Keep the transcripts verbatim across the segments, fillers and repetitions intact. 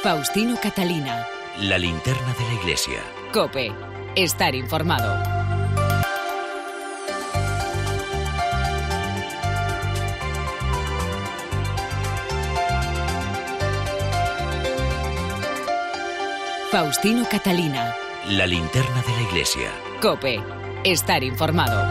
Faustino Catalina. La linterna de la iglesia. COPE. Estar informado. Faustino Catalina. La linterna de la iglesia. COPE. Estar informado.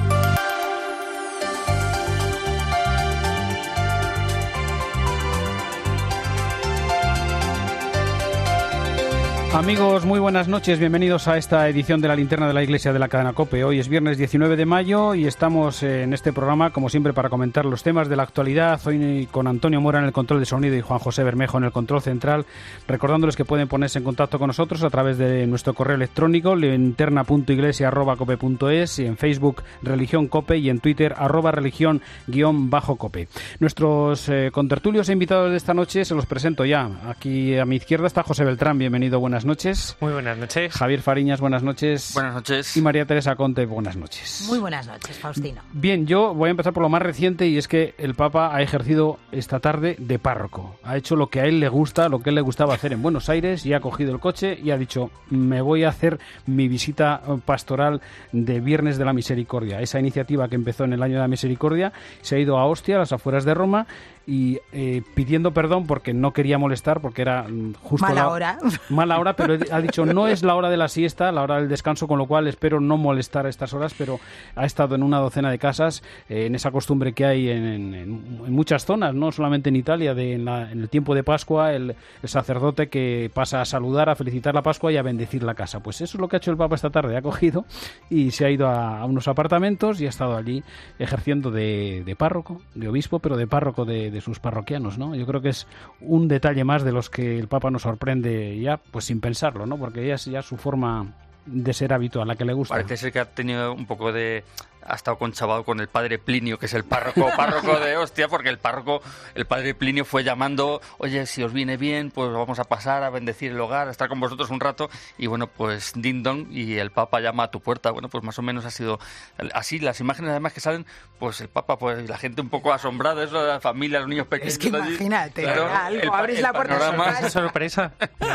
Amigos, muy buenas noches, bienvenidos a esta edición de la linterna de la iglesia de la cadena COPE. Hoy es viernes diecinueve de mayo y estamos en este programa, como siempre, para comentar los temas de la actualidad. Hoy con Antonio Mora en el control de sonido y Juan José Bermejo en el control central, recordándoles que pueden ponerse en contacto con nosotros a través de nuestro correo electrónico linterna punto iglesia arroba cope punto es, y en Facebook Religión COPE y en Twitter arroba religión guión bajo COPE. Nuestros eh, contertulios e invitados de esta noche se los presento ya. Aquí a mi izquierda está José Beltrán, bienvenido, buenas noches. Muy buenas noches. Javier Fariñas, buenas noches. Buenas noches. Y María Teresa Conte, buenas noches. Muy buenas noches, Faustino. Bien, yo voy a empezar por lo más reciente, y es que el Papa ha ejercido esta tarde de párroco. Ha hecho lo que a él le gusta, lo que a él le gustaba hacer en Buenos Aires, y ha cogido el coche y ha dicho: me voy a hacer mi visita pastoral de Viernes de la Misericordia. Esa iniciativa que empezó en el año de la Misericordia se ha ido a Ostia, a las afueras de Roma, y eh, pidiendo perdón porque no quería molestar, porque era justo mala la hora. Mala hora, pero ha dicho no es la hora de la siesta, la hora del descanso, con lo cual espero no molestar a estas horas, pero ha estado en una docena de casas, eh, en esa costumbre que hay en, en, en muchas zonas, no solamente en Italia, de en, la, en el tiempo de Pascua, el, el sacerdote que pasa a saludar, a felicitar la Pascua y a bendecir la casa. Pues eso es lo que ha hecho el Papa esta tarde, ha cogido y se ha ido a, a unos apartamentos y ha estado allí ejerciendo de, de párroco, de obispo, pero de párroco de, de sus parroquianos, ¿no? Yo creo que es un detalle más de los que el Papa nos sorprende ya, pues sin pensarlo, ¿no? Porque ya es ya su forma de ser habitual, la que le gusta. Parece ser que ha tenido un poco de... ha estado conchavado con el padre Plinio, que es el párroco párroco de Ostia, porque el párroco, el padre Plinio fue llamando: oye, si os viene bien, pues vamos a pasar a bendecir el hogar, a estar con vosotros un rato, y bueno, pues ding dong, y el Papa llama a tu puerta. Bueno, pues más o menos ha sido así. Las imágenes además que salen, pues el Papa, pues la gente un poco asombrada, eso de la familia, los niños pequeños. Es que imagínate, claro, algo, el, abres el la puerta panorama... de sorpresa.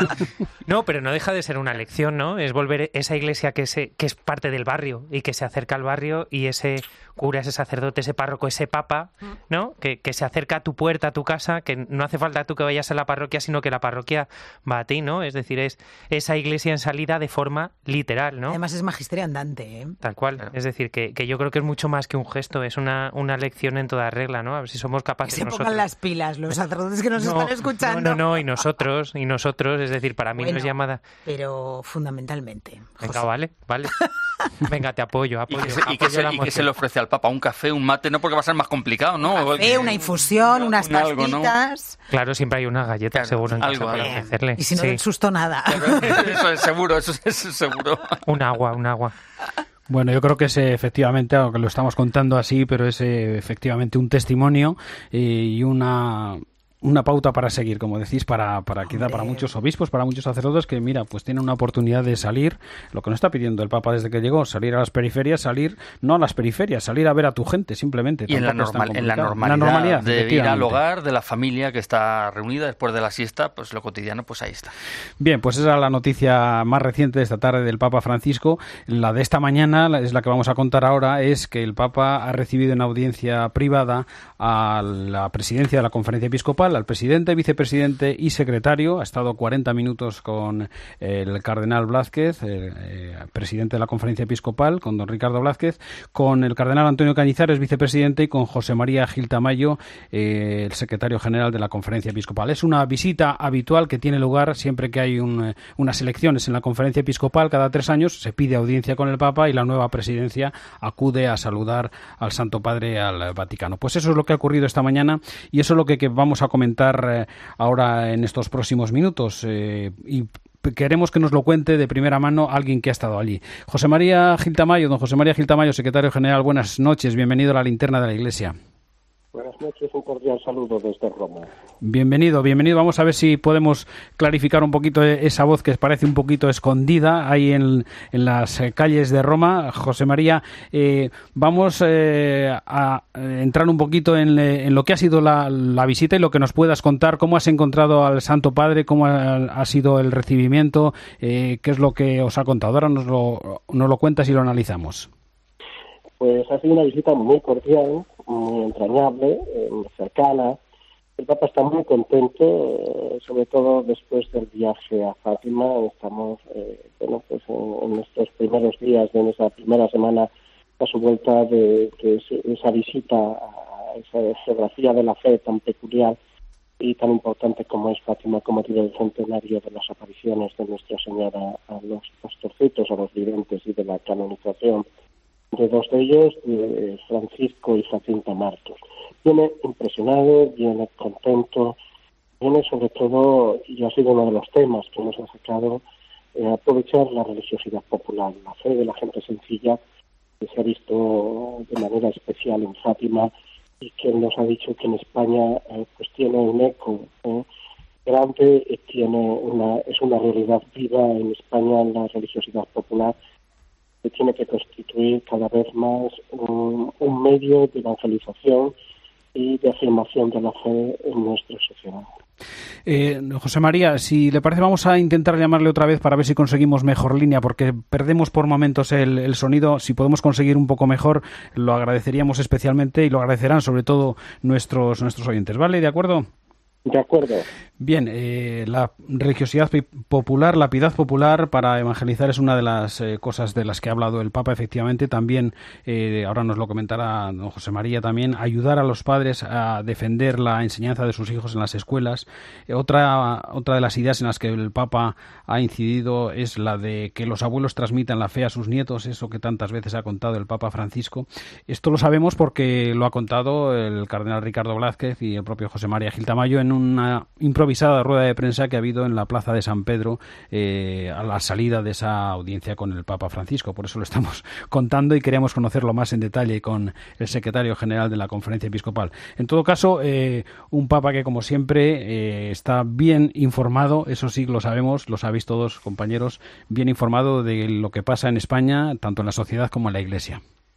No, pero no deja de ser una lección, ¿no? Es volver esa iglesia que, se, que es parte del barrio y que se acerca al barrio, y ese cura, ese sacerdote, ese párroco, ese papa, ¿no? Que, que se acerca a tu puerta, a tu casa, que no hace falta tú que vayas a la parroquia, sino que la parroquia va a ti, ¿no? Es decir, es esa iglesia en salida de forma literal, ¿no? Además es magisterio andante, ¿eh? Tal cual. Claro. Es decir, que, que yo creo que es mucho más que un gesto, es una, una lección en toda regla, ¿no? A ver si somos capaces que se nosotros. pongan las pilas los sacerdotes que nos no, están escuchando. No, no, no, y nosotros, y nosotros, es decir, para mí bueno, no es llamada. Pero fundamentalmente. Venga, José. vale, vale. Venga, te apoyo, apoyo. Y que, se, apoyo y, que se, la y que se le ofrece al Papa un café, un mate, no porque va a ser más complicado, ¿no? Un café, una infusión, un, unas un algo, pastitas. ¿no? Claro, siempre hay una galleta, claro, seguro, en algo, casa para algo. ofrecerle. Y si no sí. del susto, nada. Eso es seguro, eso es seguro. Un agua, un agua. Bueno, yo creo que es efectivamente, aunque lo estamos contando así, pero es eh, efectivamente un testimonio eh, y una... una pauta para seguir, como decís, para, para quizá para muchos obispos, para muchos sacerdotes que, mira, pues tienen una oportunidad de salir, lo que no está pidiendo el Papa desde que llegó, salir a las periferias, salir, no a las periferias, salir a ver a tu gente, simplemente. Y en la, normal, en la normalidad, la normalidad de ir al hogar de la familia que está reunida después de la siesta, pues lo cotidiano, pues ahí está. Bien, pues esa es la noticia más reciente de esta tarde del Papa Francisco. La de esta mañana, es la que vamos a contar ahora, es que el Papa ha recibido en audiencia privada a la presidencia de la Conferencia Episcopal, al presidente, vicepresidente y secretario. Ha estado cuarenta minutos con el cardenal Blázquez, el, eh, presidente de la Conferencia Episcopal, con don Ricardo Blázquez, con el cardenal Antonio Cañizares, vicepresidente, y con José María Gil Tamayo, eh, el secretario general de la Conferencia Episcopal. Es una visita habitual que tiene lugar siempre que hay un, unas elecciones en la Conferencia Episcopal. Cada tres años se pide audiencia con el Papa y la nueva presidencia acude a saludar al Santo Padre al Vaticano. Pues eso es lo que ha ocurrido esta mañana y eso es lo que, que vamos a comentar eh, ahora en estos próximos minutos eh, y queremos que nos lo cuente de primera mano alguien que ha estado allí. José María Gil Tamayo, don José María Gil Tamayo, secretario general, buenas noches, bienvenido a la linterna de la Iglesia. Buenas noches, un cordial saludo desde Roma. Bienvenido, bienvenido. Vamos a ver si podemos clarificar un poquito esa voz que parece un poquito escondida ahí en, en las calles de Roma. José María, eh, vamos eh, a entrar un poquito en, en lo que ha sido la, la visita y lo que nos puedas contar. ¿Cómo has encontrado al Santo Padre? ¿Cómo ha, ha sido el recibimiento? Eh, ¿Qué es lo que os ha contado? Ahora nos lo, nos lo cuentas y lo analizamos. Pues ha sido una visita muy cordial, muy entrañable, eh, muy cercana. El Papa está muy contento, eh, sobre todo después del viaje a Fátima. Estamos, eh, bueno, pues en, en estos primeros días de nuestra primera semana a su vuelta de que es, esa visita a esa geografía de la fe tan peculiar y tan importante como es Fátima, como motivo del centenario de las apariciones de Nuestra Señora a los pastorcitos, a los videntes y de la canonización de dos de ellos, de Francisco y Jacinta Martos. Viene impresionado, viene contento, viene sobre todo, y ha sido uno de los temas que nos ha sacado, eh, aprovechar la religiosidad popular, la fe de la gente sencilla, que se ha visto de manera especial en Fátima y que nos ha dicho que en España eh, pues tiene un eco eh, grande, eh, tiene una, es una realidad viva en España la religiosidad popular, que tiene que constituir cada vez más un, un medio de evangelización y de afirmación de la fe en nuestra sociedad. Eh, José María, si le parece, vamos a intentar llamarle otra vez para ver si conseguimos mejor línea, porque perdemos por momentos el, el sonido. Si podemos conseguir un poco mejor, lo agradeceríamos especialmente y lo agradecerán sobre todo nuestros, nuestros oyentes. ¿Vale? ¿De acuerdo? De acuerdo. Bien, eh, la religiosidad popular, la piedad popular para evangelizar es una de las eh, cosas de las que ha hablado el Papa, efectivamente. También, eh, ahora nos lo comentará don José María, también ayudar a los padres a defender la enseñanza de sus hijos en las escuelas. Eh, otra, otra de las ideas en las que el Papa ha incidido es la de que los abuelos transmitan la fe a sus nietos, eso que tantas veces ha contado el Papa Francisco. Esto lo sabemos porque lo ha contado el cardenal Ricardo Blázquez y el propio José María Gil Tamayo en una improvisada rueda de prensa que ha habido en la Plaza de San Pedro eh, a la salida de esa audiencia con el Papa Francisco. Por eso lo estamos contando y queríamos conocerlo más en detalle con el secretario general de la Conferencia Episcopal. En todo caso, eh, un Papa que, como siempre, eh, está bien informado, eso sí lo sabemos, lo sabéis todos, compañeros, bien informado de lo que pasa en España, tanto en la sociedad como en la Iglesia.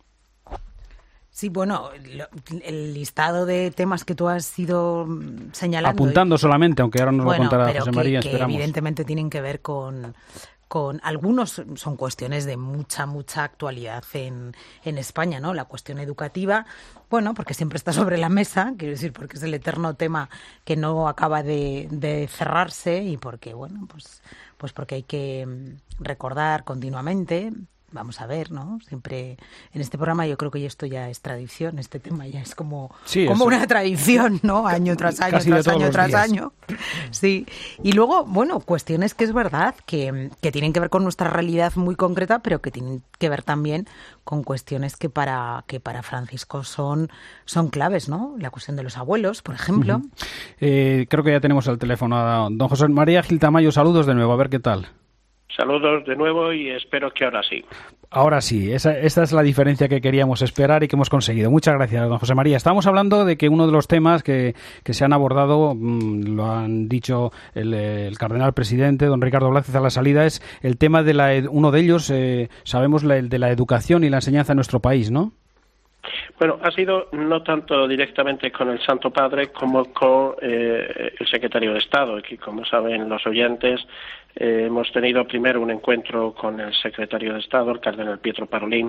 Sí, bueno, el listado de temas que tú has ido señalando... Apuntando solamente, aunque ahora nos bueno, lo contará pero José que, María, que esperamos. evidentemente tienen que ver con... con algunos son cuestiones de mucha, mucha actualidad en, en España, ¿no? La cuestión educativa, bueno, porque siempre está sobre la mesa, quiero decir, porque es el eterno tema que no acaba de, de cerrarse y porque, bueno, pues, pues porque hay que recordar continuamente... Vamos a ver, ¿no? Siempre en este programa yo creo que esto ya es tradición, este tema ya es como, sí, como es, una tradición, ¿no? Año tras año, tras año, tras días. año. Sí. Y luego, bueno, cuestiones que es verdad que, que tienen que ver con nuestra realidad muy concreta, pero que tienen que ver también con cuestiones que para que para Francisco son, son claves, ¿no? La cuestión de los abuelos, por ejemplo. Uh-huh. eh, creo que ya tenemos al teléfono a don José María Gil Tamayo. Saludos de nuevo, a ver qué tal. Saludos de nuevo y espero que ahora sí. Ahora sí, esa, esta es la diferencia que queríamos esperar y que hemos conseguido. Muchas gracias, don José María. Estábamos hablando de que uno de los temas que, que se han abordado, mmm, lo han dicho el, el cardenal presidente, don Ricardo Blázquez, a la salida, es el tema de la, uno de ellos, eh, sabemos, la, el de la educación y la enseñanza en nuestro país, ¿no? Bueno, ha sido no tanto directamente con el Santo Padre como con eh, el secretario de Estado, que como saben los oyentes, eh, hemos tenido primero un encuentro con el secretario de Estado, el cardenal Pietro Parolin,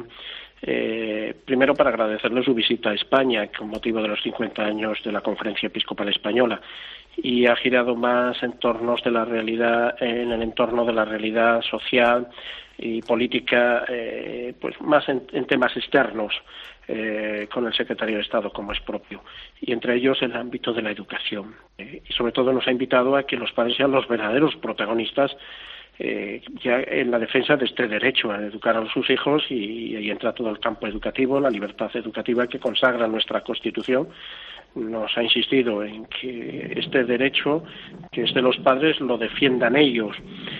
eh, primero para agradecerle su visita a España con motivo de los cincuenta años de la Conferencia Episcopal Española, y ha girado más en tornos de la realidad, en el entorno de la realidad social y política, eh, pues más en, en temas externos, eh, con el secretario de Estado, como es propio, y entre ellos el ámbito de la educación. Eh, y sobre todo nos ha invitado a que los padres sean los verdaderos protagonistas eh, ya en la defensa de este derecho a educar a sus hijos, y ahí entra todo el campo educativo, la libertad educativa que consagra nuestra Constitución. Nos ha insistido en que este derecho, que es de los padres, lo defiendan ellos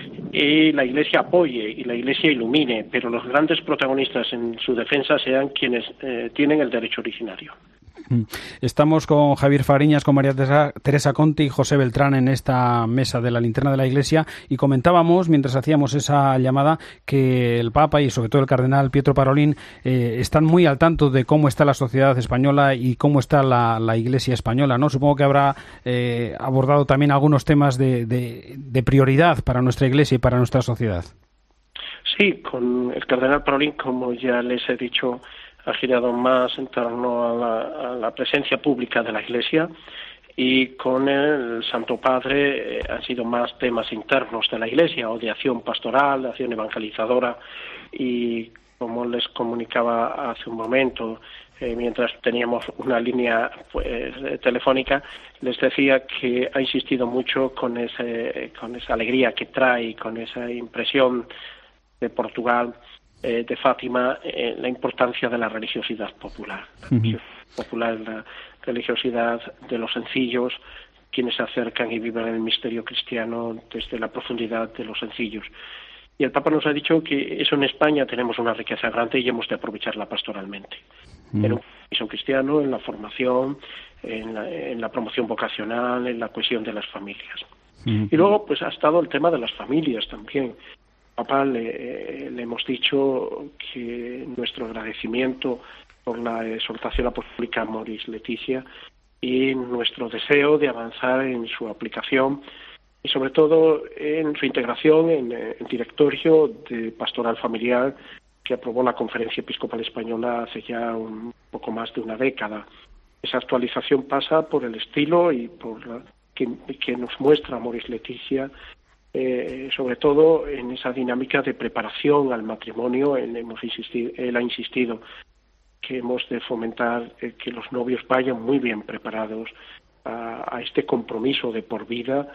y la Iglesia apoye y la Iglesia ilumine, pero los grandes protagonistas en su defensa sean quienes eh, tienen el derecho originario. Estamos con Javier Fariñas, con María Teresa, Teresa Conte y José Beltrán en esta mesa de la Linterna de la Iglesia, y comentábamos, mientras hacíamos esa llamada, que el Papa y sobre todo el cardenal Pietro Parolin eh, están muy al tanto de cómo está la sociedad española y cómo está la, la Iglesia española, ¿no? Supongo que habrá eh, abordado también algunos temas de, de, de prioridad para nuestra Iglesia y para nuestra sociedad. Sí, con el cardenal Parolin, como ya les he dicho, ha girado más en torno a la, a la presencia pública de la Iglesia, y con el Santo Padre eh, han sido más temas internos de la Iglesia, o de acción pastoral, de acción evangelizadora, y como les comunicaba hace un momento, eh, mientras teníamos una línea pues, telefónica, les decía que ha insistido mucho con, ese, con esa alegría que trae, con esa impresión de Portugal, Eh, de Fátima, eh, la importancia de la religiosidad popular. La religiosidad uh-huh. popular es la religiosidad de los sencillos, quienes se acercan y viven el misterio cristiano desde la profundidad de los sencillos. Y el Papa nos ha dicho que eso en España tenemos una riqueza grande y hemos de aprovecharla pastoralmente. Uh-huh. En un compromiso cristiano, en la formación, en la, en la promoción vocacional, en la cohesión de las familias. Uh-huh. Y luego pues ha estado el tema de las familias también. Papá, le, le hemos dicho que nuestro agradecimiento por la exhortación apostólica Amoris Laetitia y nuestro deseo de avanzar en su aplicación y sobre todo en su integración en el directorio de pastoral familiar que aprobó la Conferencia Episcopal Española hace ya un poco más de una década. Esa actualización pasa por el estilo y por la, que, que nos muestra Amoris Laetitia, Eh, sobre todo en esa dinámica de preparación al matrimonio. Él, hemos insistido, él ha insistido que hemos de fomentar eh, que los novios vayan muy bien preparados a, a este compromiso de por vida,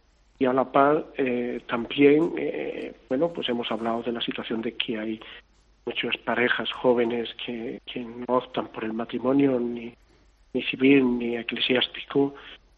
y a la par eh, también, eh, bueno, pues hemos hablado de la situación de que hay muchas parejas jóvenes que, que no optan por el matrimonio ni, ni civil ni eclesiástico,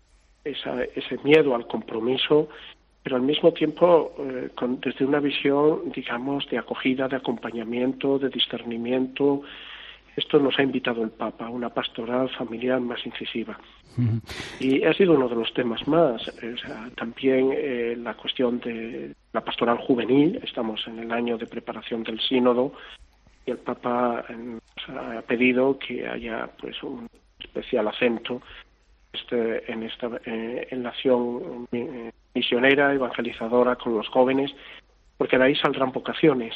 esa, ese miedo al compromiso, pero al mismo tiempo eh, con, desde una visión, digamos, de acogida, de acompañamiento, de discernimiento. Esto nos ha invitado el Papa, una pastoral familiar más incisiva. Uh-huh. Y ha sido uno de los temas más. O sea, también eh, la cuestión de la pastoral juvenil. Estamos en el año de preparación del sínodo y el Papa eh, nos ha pedido que haya pues un especial acento este, en, esta, eh, en la acción eh, misionera, evangelizadora con los jóvenes, porque de ahí saldrán vocaciones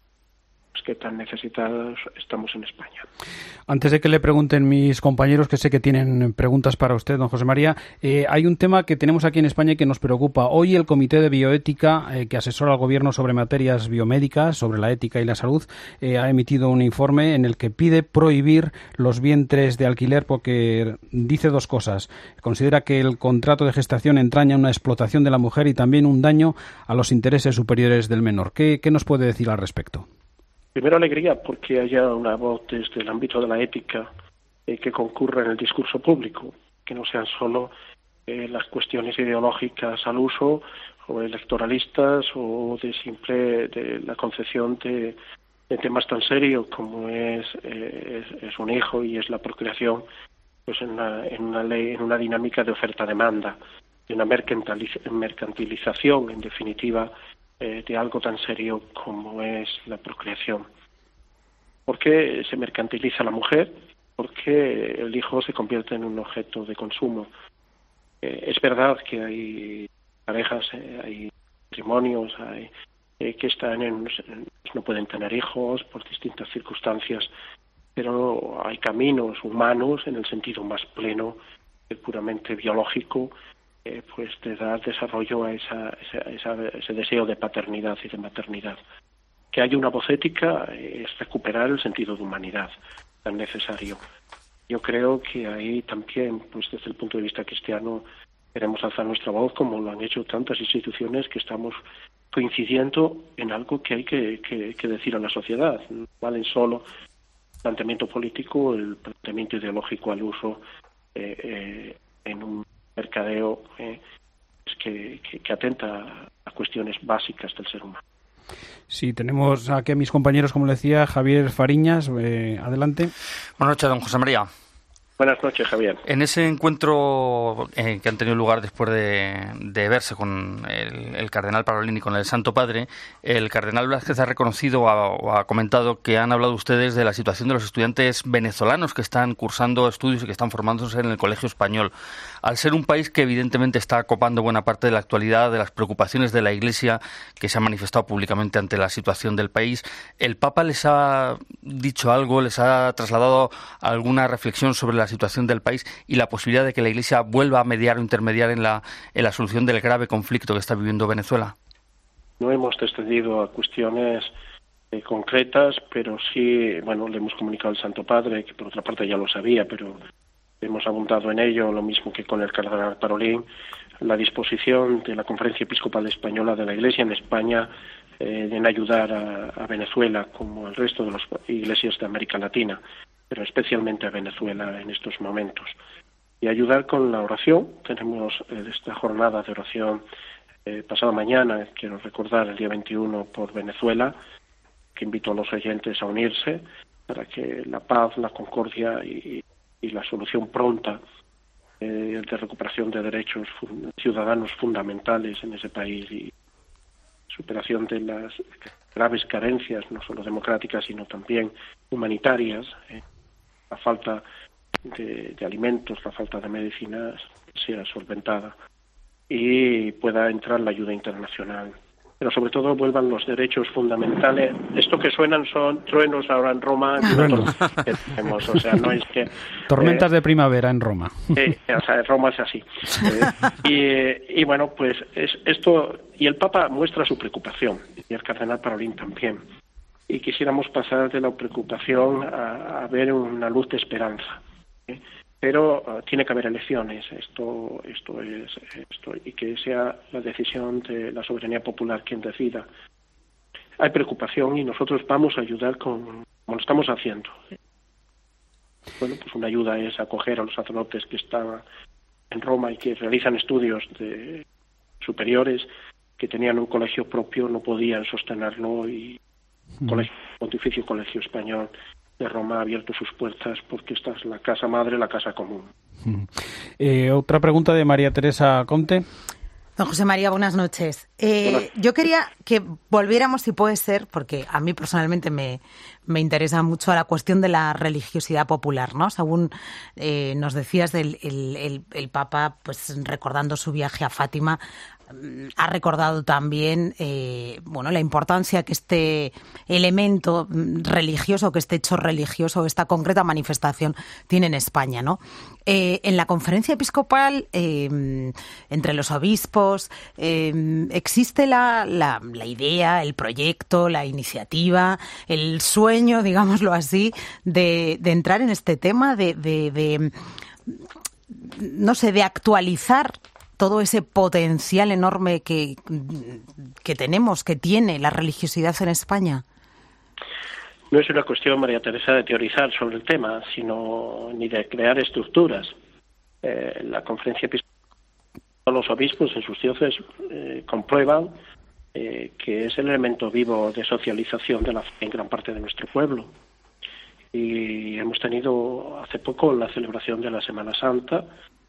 que tan necesitados estamos en España. Antes de que le pregunten mis compañeros, que sé que tienen preguntas para usted, don José María, eh, hay un tema que tenemos aquí en España y que nos preocupa. Hoy el Comité de Bioética, eh, que asesora al Gobierno sobre materias biomédicas, sobre la ética y la salud, eh, ha emitido un informe en el que pide prohibir los vientres de alquiler porque dice dos cosas. Considera que el contrato de gestación entraña una explotación de la mujer y también un daño a los intereses superiores del menor. ¿Qué, qué nos puede decir al respecto? Primero, alegría porque haya una voz desde el ámbito de la ética eh, que concurra en el discurso público, que no sean solo eh, las cuestiones ideológicas al uso o electoralistas o de simple de la concepción de, de temas tan serios como es, eh, es, es un hijo y es la procreación, pues en una, en una ley, en una dinámica de oferta-demanda, de una mercantiliz- mercantilización, en definitiva, de algo tan serio como es la procreación. ¿Por qué se mercantiliza la mujer? Porque el hijo se convierte en un objeto de consumo. Eh, es verdad que hay parejas, eh, hay matrimonios, hay, eh, que están en, no pueden tener hijos por distintas circunstancias, pero hay caminos humanos en el sentido más pleno, el puramente biológico, Eh, pues de dar desarrollo a esa, esa, esa, ese deseo de paternidad y de maternidad. Que haya una voz ética es recuperar el sentido de humanidad tan necesario. Yo creo que ahí también, pues desde el punto de vista cristiano, queremos alzar nuestra voz como lo han hecho tantas instituciones que estamos coincidiendo en algo que hay que, que, que decir a la sociedad. No valen solo el planteamiento político, el planteamiento ideológico al uso eh, eh, en un mercadeo eh, que, que, que atenta a cuestiones básicas del ser humano. Sí, tenemos aquí a mis compañeros, como le decía, Javier Fariñas, eh, adelante. Buenas noches, don José María. Buenas noches, Javier. En ese encuentro eh, que han tenido lugar después de, de verse con el, el cardenal Parolin y con el Santo Padre, el cardenal Blázquez ha reconocido o ha, o ha comentado que han hablado ustedes de la situación de los estudiantes venezolanos que están cursando estudios y que están formándose en el Colegio Español. Al ser un país que evidentemente está copando buena parte de la actualidad, de las preocupaciones de la Iglesia que se han manifestado públicamente ante la situación del país, ¿el Papa les ha dicho algo, les ha trasladado alguna reflexión sobre la situación del país y la posibilidad de que la Iglesia vuelva a mediar o intermediar en la, en la solución del grave conflicto que está viviendo Venezuela? No hemos descendido a cuestiones eh, concretas, pero sí, bueno, le hemos comunicado al Santo Padre, que por otra parte ya lo sabía, pero hemos abundado en ello, lo mismo que con el cardenal Parolin, la disposición de la Conferencia Episcopal Española de la Iglesia en España eh, en ayudar a, a Venezuela, como al resto de las iglesias de América Latina, pero especialmente a Venezuela en estos momentos. Y ayudar con la oración. Tenemos eh, esta jornada de oración eh, pasada mañana, quiero recordar, el día veintiuno por Venezuela, que invito a los oyentes a unirse para que la paz, la concordia y, y la solución pronta eh, de recuperación de derechos fun- ciudadanos fundamentales en ese país y superación de las graves carencias, no solo democráticas, sino también humanitarias, eh, la falta de, de alimentos, la falta de medicinas sea solventada y pueda entrar la ayuda internacional. Pero sobre todo vuelvan los derechos fundamentales. Esto que suenan son truenos ahora en Roma, que tenemos, o sea, no es que... Tormentas eh, de primavera en Roma. Eh, o sea, Roma es así. Eh, y, y bueno, pues es esto, y el Papa muestra su preocupación, y el cardenal Parolin también. Y quisiéramos pasar de la preocupación a, a ver una luz de esperanza. ¿eh? Pero uh, tiene que haber elecciones, esto, esto es esto, y que sea la decisión de la soberanía popular quien decida. Hay preocupación y nosotros vamos a ayudar con, como lo estamos haciendo. Bueno, pues una ayuda es acoger a los sacerdotes que están en Roma y que realizan estudios de superiores, que tenían un colegio propio, no podían sostenerlo y el colegio Pontificio Colegio Español de Roma ha abierto sus puertas porque esta es la casa madre, la casa común. Eh, otra pregunta de María Teresa Conte. Don José María, buenas noches. Eh, Buenas. Yo quería que volviéramos, si puede ser, porque a mí personalmente me, me interesa mucho a la cuestión de la religiosidad popular, ¿no? Según eh, nos decías, del, el, el, el Papa, pues recordando su viaje a Fátima, ha recordado también eh, bueno, la importancia que este elemento religioso, que este hecho religioso, esta concreta manifestación tiene en España, ¿no? Eh, en la conferencia episcopal, eh, entre los obispos, eh, existe la, la, la idea, el proyecto, la iniciativa, el sueño, digámoslo así, de, de entrar en este tema, de, de, de no sé, de actualizar todo ese potencial enorme que, que tenemos, que tiene la religiosidad en España. No es una cuestión, María Teresa, de teorizar sobre el tema, sino ni de crear estructuras. Eh, la conferencia episcopal, los obispos en sus diócesis eh, comprueban eh, que es el elemento vivo de socialización de la fe en gran parte de nuestro pueblo. Y hemos tenido hace poco la celebración de la Semana Santa.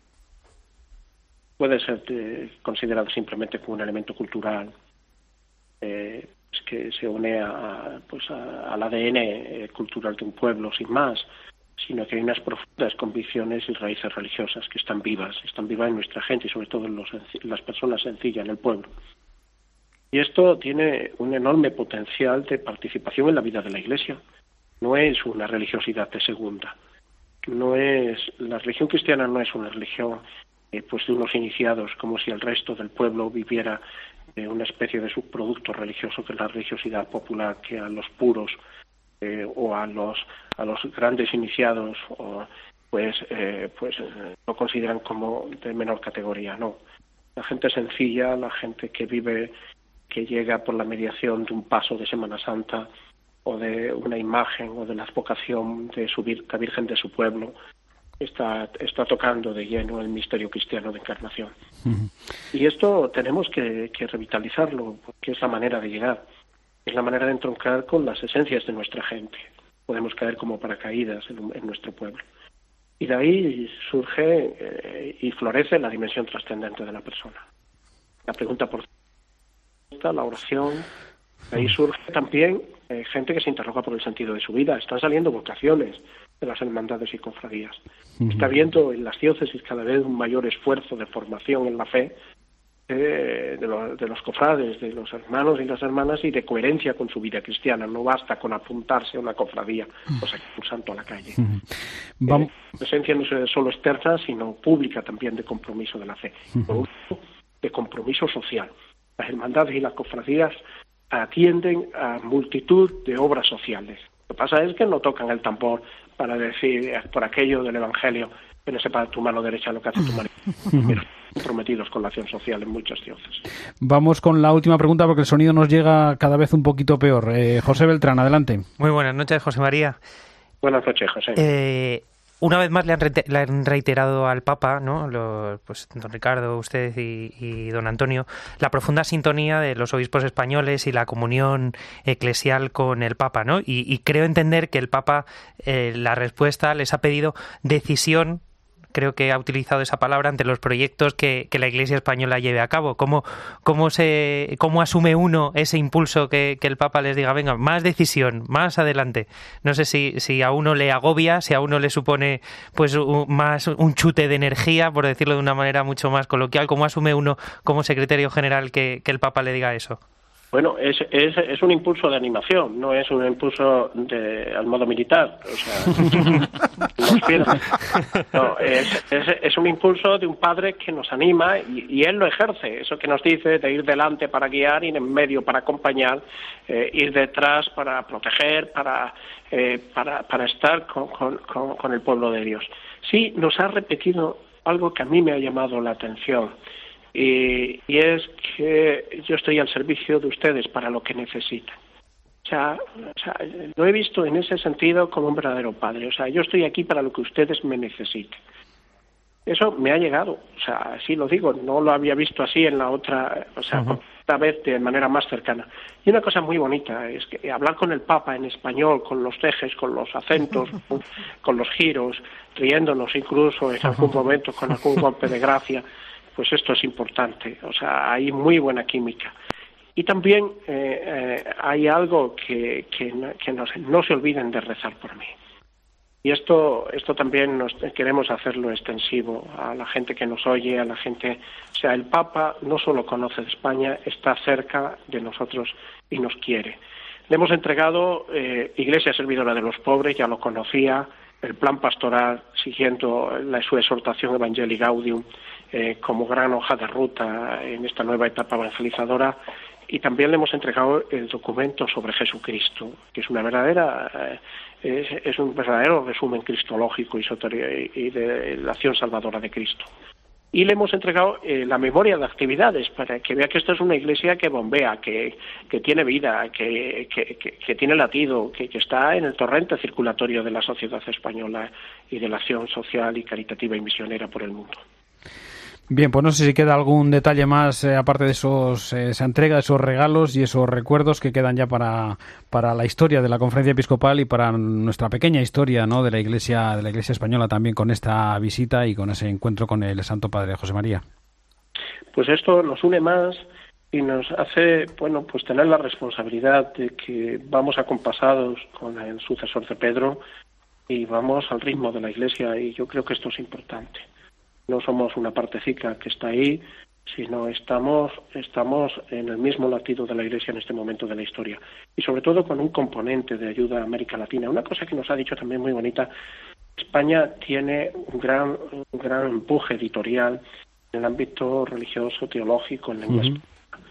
Puede ser eh, considerado simplemente como un elemento cultural eh, pues que se une a, pues a, al A D N eh, cultural de un pueblo, sin más, sino que hay unas profundas convicciones y raíces religiosas que están vivas, están vivas en nuestra gente y sobre todo en los, las personas sencillas en el pueblo. Y esto tiene un enorme potencial de participación en la vida de la Iglesia. No es una religiosidad de segunda. No es, la religión cristiana no es una religión pues de unos iniciados, como si el resto del pueblo viviera de una especie de subproducto religioso que es la religiosidad popular, que a los puros eh, o a los a los grandes iniciados o, pues eh, pues eh, lo consideran como de menor categoría. No, la gente sencilla, la gente que vive, que llega por la mediación de un paso de Semana Santa o de una imagen o de la advocación de su la Virgen de su pueblo, Está, está tocando de lleno el misterio cristiano de encarnación. Uh-huh. Y esto tenemos que, que revitalizarlo, porque es la manera de llegar, es la manera de entroncar con las esencias de nuestra gente. Podemos caer como paracaídas en, en nuestro pueblo. Y de ahí surge eh, y florece la dimensión trascendente de la persona. La pregunta por la oración, de ahí surge también eh, gente que se interroga por el sentido de su vida. Están saliendo vocaciones de las hermandades y cofradías. Está habiendo en las diócesis cada vez un mayor esfuerzo de formación en la fe eh, de, lo, de los cofrades, de los hermanos y las hermanas, y de coherencia con su vida cristiana. No basta con apuntarse a una cofradía o sacar un santo a la calle. Vamos. Eh, presencia no es solo externa, sino pública también, de compromiso de la fe. Por último, de compromiso social. Las hermandades y las cofradías atienden a multitud de obras sociales. Lo que pasa es que no tocan el tambor para decir por aquello del Evangelio que no sepa tu mano derecha lo que hace tu mano, pero comprometidos con la acción social en muchas diócesis. Vamos con la última pregunta porque el sonido nos llega cada vez un poquito peor. Eh, José Beltrán, adelante. Muy buenas noches, José María. Buenas noches, José. Eh, una vez más le han, re- le han reiterado al Papa, ¿no? Los, pues don Ricardo, usted y, y don Antonio, la profunda sintonía de los obispos españoles y la comunión eclesial con el Papa, ¿no? Y, y creo entender que el Papa, eh, la respuesta les ha pedido decisión. Creo que ha utilizado esa palabra ante los proyectos que, que la Iglesia española lleve a cabo. ¿Cómo, cómo, se, cómo asume uno ese impulso que, que el Papa les diga, venga, más decisión, más adelante? No sé si, si a uno le agobia, si a uno le supone pues un, más un chute de energía, por decirlo de una manera mucho más coloquial. ¿Cómo asume uno como secretario general que, que el Papa le diga eso? Bueno, es, es, es un impulso de animación, no es un impulso de, al modo militar. O sea, nos pierde. No, es, es, es un impulso de un padre que nos anima y, y él lo ejerce. Eso que nos dice de ir delante para guiar, ir en medio para acompañar, eh, ir detrás para proteger, para, eh, para, para estar con, con, con, con el pueblo de Dios. Sí, nos ha repetido algo que a mí me ha llamado la atención. Y, y es que yo estoy al servicio de ustedes para lo que necesitan. O sea, o sea, lo he visto en ese sentido como un verdadero padre. O sea, yo estoy aquí para lo que ustedes me necesiten. Eso me ha llegado. O sea, así lo digo. No lo había visto así en la otra, o sea, uh-huh. esta vez de manera más cercana. Y una cosa muy bonita es que hablar con el Papa en español, con los ejes, con los acentos, con, con los giros, riéndonos incluso en algún momento con algún golpe de gracia. Pues esto es importante, o sea, hay muy buena química. Y también eh, eh, hay algo que, que, que no, no se olviden de rezar por mí. Y esto esto también nos, queremos hacerlo extensivo a la gente que nos oye, a la gente. O sea, el Papa no solo conoce de España, está cerca de nosotros y nos quiere. Le hemos entregado eh, Iglesia Servidora de los Pobres, ya lo conocía, el plan pastoral, siguiendo la, su exhortación Evangelii Gaudium, eh, como gran hoja de ruta en esta nueva etapa evangelizadora, y también le hemos entregado el documento sobre Jesucristo, que es una verdadera eh, es, es un verdadero resumen cristológico y, y de la acción salvadora de Cristo. Y le hemos entregado eh, la memoria de actividades para que vea que esta es una iglesia que bombea, que, que tiene vida, que, que, que, que tiene latido, que, que está en el torrente circulatorio de la sociedad española y de la acción social y caritativa y misionera por el mundo. Bien, pues no sé si queda algún detalle más, eh, aparte de esos, eh, esa entrega, de esos regalos y esos recuerdos que quedan ya para, para la historia de la Conferencia Episcopal y para nuestra pequeña historia, ¿no?, de la Iglesia, de la Iglesia española también, con esta visita y con ese encuentro con el Santo Padre. José María. Pues esto nos une más y nos hace, bueno, pues tener la responsabilidad de que vamos acompasados con el sucesor de Pedro y vamos al ritmo de la Iglesia, y yo creo que esto es importante. No somos una partecica que está ahí, sino estamos estamos en el mismo latido de la Iglesia en este momento de la historia. Y sobre todo con un componente de ayuda a América Latina. Una cosa que nos ha dicho también muy bonita, España tiene un gran un gran empuje editorial en el ámbito religioso, teológico, en lengua española.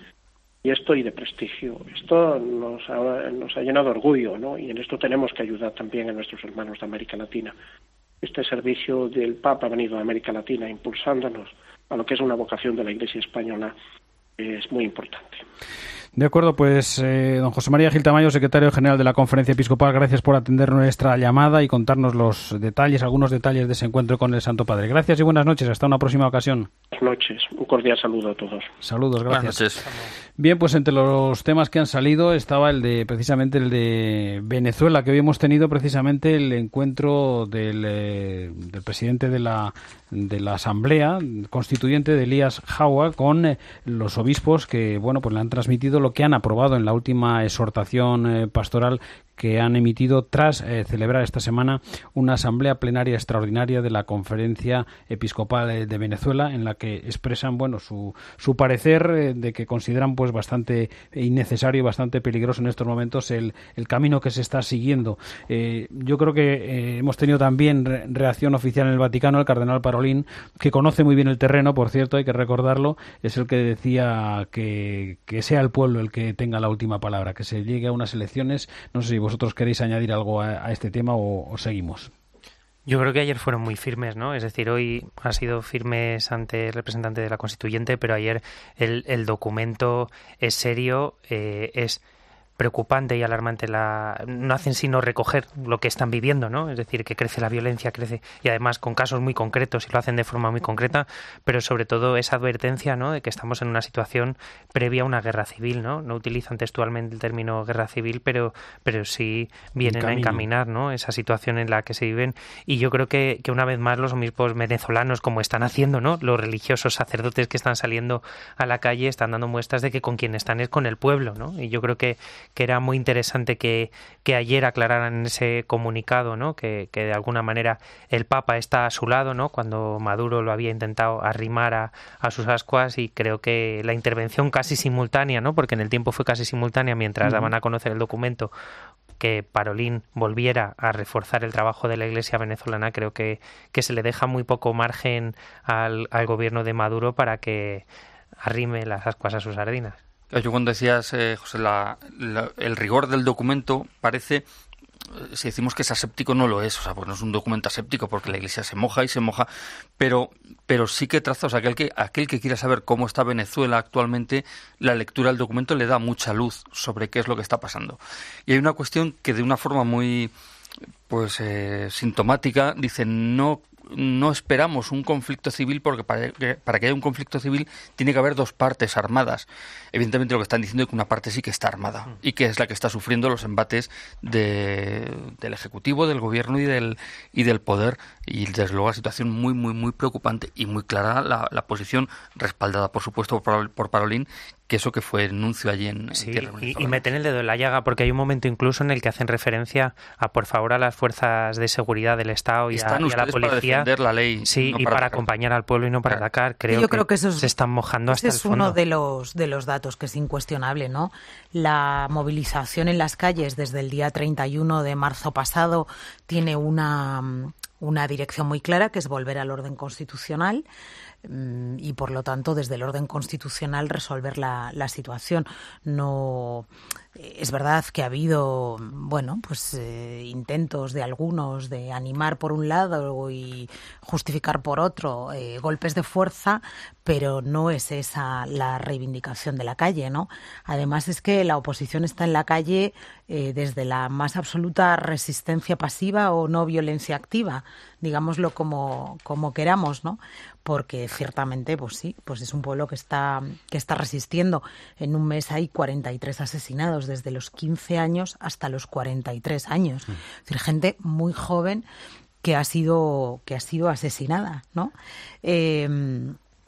Y esto y de prestigio. Esto nos ha, nos ha llenado de orgullo, ¿no? Y en esto tenemos que ayudar también a nuestros hermanos de América Latina. Este servicio del Papa ha venido a América Latina impulsándonos a lo que es una vocación de la Iglesia española, es muy importante. De acuerdo, pues eh, don José María Gil Tamayo, secretario general de la Conferencia Episcopal, gracias por atender nuestra llamada y contarnos los detalles, algunos detalles de ese encuentro con el Santo Padre. Gracias y buenas noches, hasta una próxima ocasión. Buenas noches, un cordial saludo a todos. Saludos, gracias. Buenas noches. Bien, pues entre los temas que han salido estaba el de, precisamente el de Venezuela, que hoy hemos tenido precisamente el encuentro del, eh, del presidente de la, de la Asamblea Constituyente, de Elías Jawa, con eh, los obispos que, bueno, pues le han transmitido lo que han aprobado en la última exhortación eh, pastoral que han emitido tras eh, celebrar esta semana una asamblea plenaria extraordinaria de la Conferencia Episcopal de Venezuela, en la que expresan, bueno, su, su parecer eh, de que consideran pues bastante innecesario y bastante peligroso en estos momentos el, el camino que se está siguiendo. Eh, yo creo que eh, hemos tenido también re- reacción oficial en el Vaticano. El cardenal Parolin, que conoce muy bien el terreno, por cierto, hay que recordarlo, es el que decía que, que sea el pueblo el que tenga la última palabra, que se llegue a unas elecciones. No sé si vosotros queréis añadir algo a, a este tema o, o seguimos. Yo creo que ayer fueron muy firmes, ¿no? Es decir, hoy ha sido firmes ante el representante de la Constituyente, pero ayer el, el documento es serio, eh, es preocupante y alarmante. La, no hacen sino recoger lo que están viviendo, ¿no? Es decir, que crece la violencia, crece, y además con casos muy concretos, y lo hacen de forma muy concreta, pero sobre todo esa advertencia, ¿no?, de que estamos en una situación previa a una guerra civil, ¿no? No utilizan textualmente el término guerra civil, pero, pero sí vienen a encaminar, ¿no?, esa situación en la que se viven. Y yo creo que, que una vez más los obispos venezolanos, como están haciendo, ¿no?, los religiosos sacerdotes que están saliendo a la calle, están dando muestras de que con quien están es con el pueblo, ¿no? Y yo creo que que era muy interesante que, que ayer aclararan en ese comunicado, ¿no?, que, que de alguna manera el Papa está a su lado, ¿no?, cuando Maduro lo había intentado arrimar a, a sus ascuas, y creo que la intervención casi simultánea, ¿no?, porque en el tiempo fue casi simultánea mientras uh-huh. daban a conocer el documento, que Parolin volviera a reforzar el trabajo de la Iglesia venezolana, creo que, que se le deja muy poco margen al, al gobierno de Maduro para que arrime las ascuas a sus sardinas. Yo cuando decías, eh, José, la, la, el rigor del documento parece, si decimos que es aséptico, no lo es, o sea, pues no es un documento aséptico porque la Iglesia se moja y se moja, pero pero sí que traza, o sea, aquel que, aquel que quiera saber cómo está Venezuela actualmente, la lectura del documento le da mucha luz sobre qué es lo que está pasando. Y hay una cuestión que de una forma muy, pues, eh, sintomática, dice, no no esperamos un conflicto civil porque para que, para que haya un conflicto civil tiene que haber dos partes armadas. Evidentemente lo que están diciendo es que una parte sí que está armada y que es la que está sufriendo los embates de, del Ejecutivo, del Gobierno y del y del Poder, y desde luego la situación muy muy muy preocupante y muy clara la, la posición respaldada por supuesto por, por Parolin, que eso que fue el anuncio allí en, en sí, tierra y, y meten el dedo en la llaga, porque hay un momento incluso en el que hacen referencia a, por favor, a las fuerzas de seguridad del Estado y, a, y a la policía para defender la ley, sí, no y para, para atacar. acompañar al pueblo y no para claro. atacar. Creo, Yo que, creo que eso es, se están mojando hasta el fondo. Es uno de los de los datos que es incuestionable, ¿no? La movilización en las calles desde el día treinta y uno de marzo pasado tiene una una dirección muy clara, que es volver al orden constitucional, y por lo tanto desde el orden constitucional resolver la, la situación. No es verdad que ha habido, bueno, pues eh, intentos de algunos de animar por un lado y justificar por otro eh, golpes de fuerza, pero no es esa la reivindicación de la calle, ¿no? Además es que la oposición está en la calle eh, desde la más absoluta resistencia pasiva o no violencia activa, digámoslo como, como queramos, ¿no? Porque ciertamente, pues sí, pues es un pueblo que está que está resistiendo. En un mes hay cuarenta y tres asesinados, desde los quince años hasta los cuarenta y tres años. Mm. Es decir, gente muy joven que ha sido que ha sido asesinada, ¿no? Eh,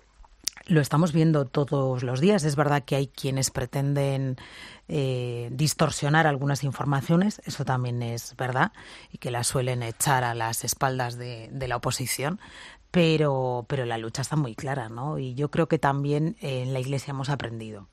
lo estamos viendo todos los días. Es verdad que hay quienes pretenden eh, distorsionar algunas informaciones, eso también es verdad, y que las suelen echar a las espaldas de, de la oposición. Pero, pero la lucha está muy clara, ¿no? Y yo creo que también eh, en la Iglesia hemos aprendido.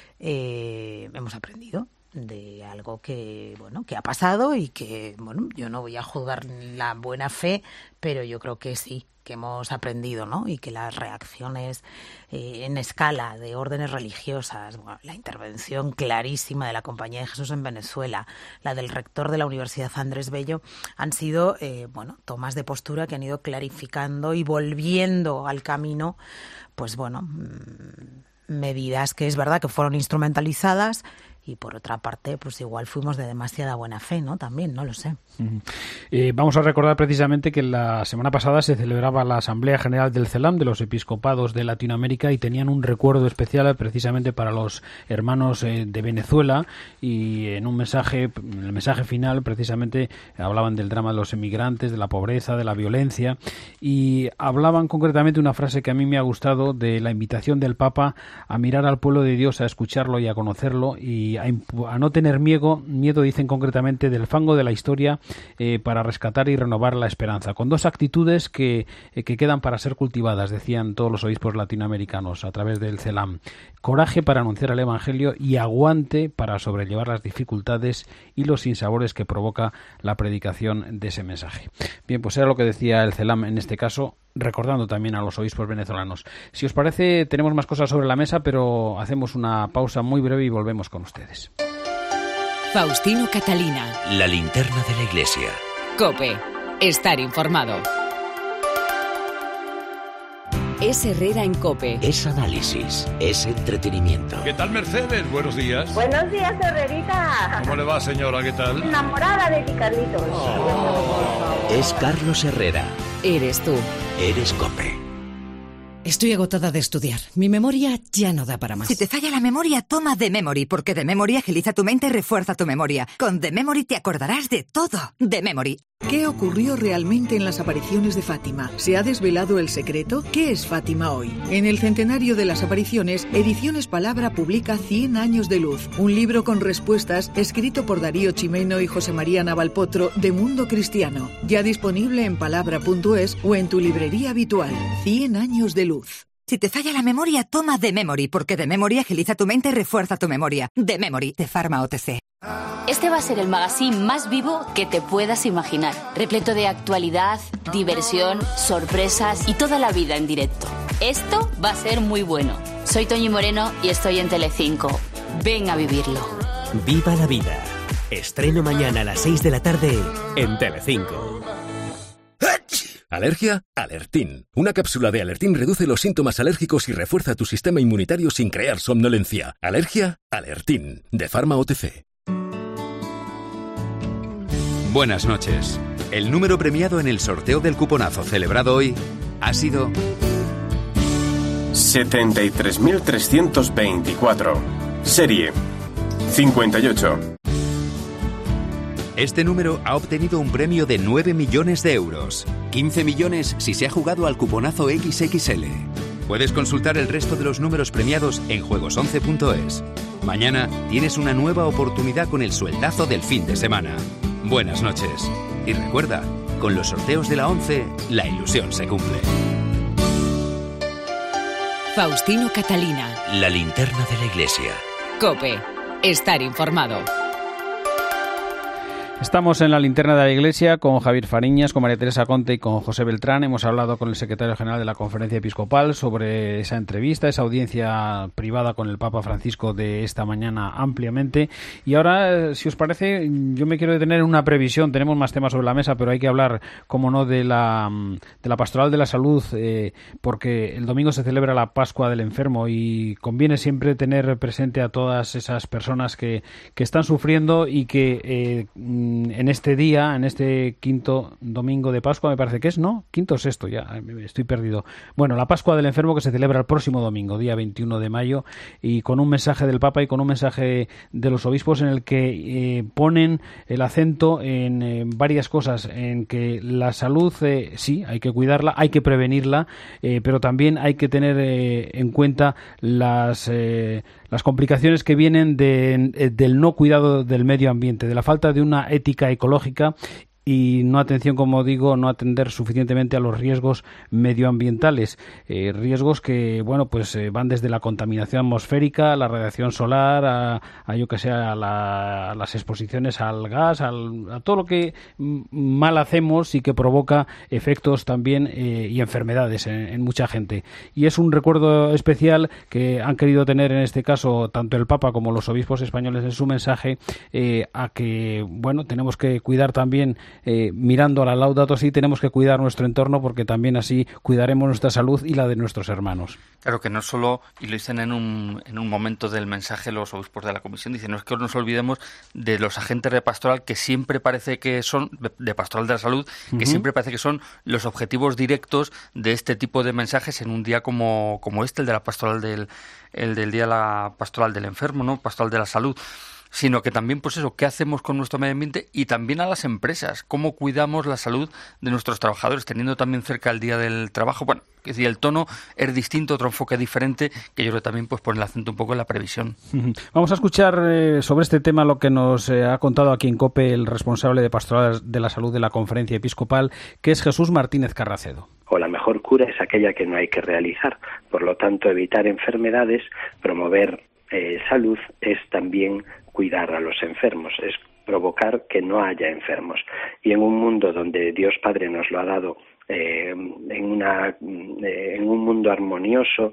Eh, hemos aprendido de algo que, bueno, que ha pasado y que, bueno, yo no voy a juzgar la buena fe, pero yo creo que sí, que hemos aprendido, ¿no? Y que las reacciones eh, en escala de órdenes religiosas, bueno, la intervención clarísima de la Compañía de Jesús en Venezuela, la del rector de la Universidad Andrés Bello, han sido, eh, bueno, tomas de postura que han ido clarificando y volviendo al camino, pues bueno, medidas que es verdad que fueron instrumentalizadas y por otra parte, pues igual fuimos de demasiada buena fe, ¿no? También, no lo sé. Uh-huh. Eh, vamos a recordar precisamente que la semana pasada se celebraba la Asamblea General del CELAM, de los Episcopados de Latinoamérica, y tenían un recuerdo especial precisamente para los hermanos eh, de Venezuela, y en un mensaje, en el mensaje final precisamente hablaban del drama de los emigrantes, de la pobreza, de la violencia, y hablaban concretamente una frase que a mí me ha gustado, de la invitación del Papa a mirar al pueblo de Dios, a escucharlo y a conocerlo, y a, a no tener miedo, miedo dicen concretamente, del fango de la historia, eh, para rescatar y renovar la esperanza, con dos actitudes que, eh, que quedan para ser cultivadas, decían todos los obispos latinoamericanos a través del CELAM: coraje para anunciar el Evangelio y aguante para sobrellevar las dificultades y los sinsabores que provoca la predicación de ese mensaje. Bien, pues era lo que decía el CELAM en este caso, recordando también a los obispos venezolanos. Si os parece, tenemos más cosas sobre la mesa, pero hacemos una pausa muy breve y volvemos con ustedes. Faustino Catalina. La linterna de la iglesia. COPE. Estar informado. Es Herrera en COPE. Es análisis, es entretenimiento. ¿Qué tal, Mercedes? Buenos días. Buenos días, Herrerita. ¿Cómo le va, señora? ¿Qué tal? Enamorada de ti, Carlitos. Oh. Es Carlos Herrera. Eres tú. Eres COPE. Estoy agotada de estudiar. Mi memoria ya no da para más. Si te falla la memoria, toma The Memory, porque The Memory agiliza tu mente y refuerza tu memoria. Con The Memory te acordarás de todo. The Memory. ¿Qué ocurrió realmente en las apariciones de Fátima? ¿Se ha desvelado el secreto? ¿Qué es Fátima hoy? En el centenario de las apariciones, Ediciones Palabra publica Cien años de luz, un libro con respuestas escrito por Darío Chimeno y José María Navalpotro de Mundo Cristiano. Ya disponible en palabra punto es o en tu librería habitual. Cien años de luz. Si te falla la memoria, toma The Memory, porque The Memory agiliza tu mente y refuerza tu memoria. The Memory, de Pharma O T C. Este va a ser el magazine más vivo que te puedas imaginar. Repleto de actualidad, diversión, sorpresas y toda la vida en directo. Esto va a ser muy bueno. Soy Toñi Moreno y estoy en Telecinco. Ven a vivirlo. Viva la vida. Estreno mañana a las seis de la tarde en Telecinco. ¿Alergia? Alertín. Una cápsula de Alertín reduce los síntomas alérgicos y refuerza tu sistema inmunitario sin crear somnolencia. ¿Alergia? Alertín. De Pharma O T C. Buenas noches. El número premiado en el sorteo del cuponazo celebrado hoy ha sido setenta y tres mil trescientos veinticuatro. Serie cincuenta y ocho. Este número ha obtenido un premio de nueve millones de euros. quince millones si se ha jugado al cuponazo equis equis ele. Puedes consultar el resto de los números premiados en juegos once punto es. Mañana tienes una nueva oportunidad con el sueldazo del fin de semana. Buenas noches. Y recuerda, con los sorteos de la once, la ilusión se cumple. Faustino Catalina. La linterna de la iglesia. COPE. Estar informado. Estamos en la linterna de la iglesia con Javier Fariñas, con María Teresa Conte y con José Beltrán. Hemos hablado con el secretario general de la Conferencia Episcopal sobre esa entrevista, esa audiencia privada con el Papa Francisco de esta mañana ampliamente. Y ahora, si os parece, yo me quiero detener en una previsión. Tenemos más temas sobre la mesa, pero hay que hablar, como no, de la, de la Pastoral de la Salud, eh, porque el domingo se celebra la Pascua del Enfermo y conviene siempre tener presente a todas esas personas que, que están sufriendo y que eh, en este día, en este quinto domingo de Pascua, me parece que es, ¿no? Quinto o sexto, ya estoy perdido. Bueno, la Pascua del Enfermo, que se celebra el próximo domingo, día veintiuno de mayo, y con un mensaje del Papa y con un mensaje de los obispos en el que eh, ponen el acento en eh, varias cosas, en que la salud, eh, sí, hay que cuidarla, hay que prevenirla, eh, pero también hay que tener eh, en cuenta las... Eh, las complicaciones que vienen de, del no cuidado del medio ambiente, de la falta de una ética ecológica y no atención, como digo, no atender suficientemente a los riesgos medioambientales, eh, riesgos que, bueno, pues eh, van desde la contaminación atmosférica, la radiación solar, a, a yo que sé, a, la, a las exposiciones al gas, al, a todo lo que mal hacemos y que provoca efectos también eh, y enfermedades en, en mucha gente. Y es un recuerdo especial que han querido tener en este caso tanto el Papa como los obispos españoles en su mensaje, eh, a que, bueno, tenemos que cuidar también eh, mirando a la Laudato Si, tenemos que cuidar nuestro entorno porque también así cuidaremos nuestra salud y la de nuestros hermanos. Claro que no solo, y lo dicen en un, en un momento del mensaje los obispos de la comisión, dicen, no es que nos olvidemos de los agentes de pastoral que siempre parece que son, de pastoral de la salud, que uh-huh. siempre parece que son los objetivos directos de este tipo de mensajes en un día como, como este, el de la pastoral del, el del día de la pastoral del enfermo, ¿no? Pastoral de la salud. Sino que también, pues eso, qué hacemos con nuestro medio ambiente y también a las empresas, cómo cuidamos la salud de nuestros trabajadores, teniendo también cerca el Día del Trabajo. Bueno, que si el tono es distinto, otro enfoque diferente, que yo creo que también pues pone el acento un poco en la previsión. Vamos a escuchar eh, sobre este tema lo que nos eh, ha contado aquí en COPE el responsable de Pastoral de la Salud de la Conferencia Episcopal, que es Jesús Martínez Carracedo. O la mejor cura es aquella que no hay que realizar. Por lo tanto, evitar enfermedades, promover eh, salud es también cuidar a los enfermos, es provocar que no haya enfermos. Y en un mundo donde Dios Padre nos lo ha dado, eh, en, una, eh, en un mundo armonioso,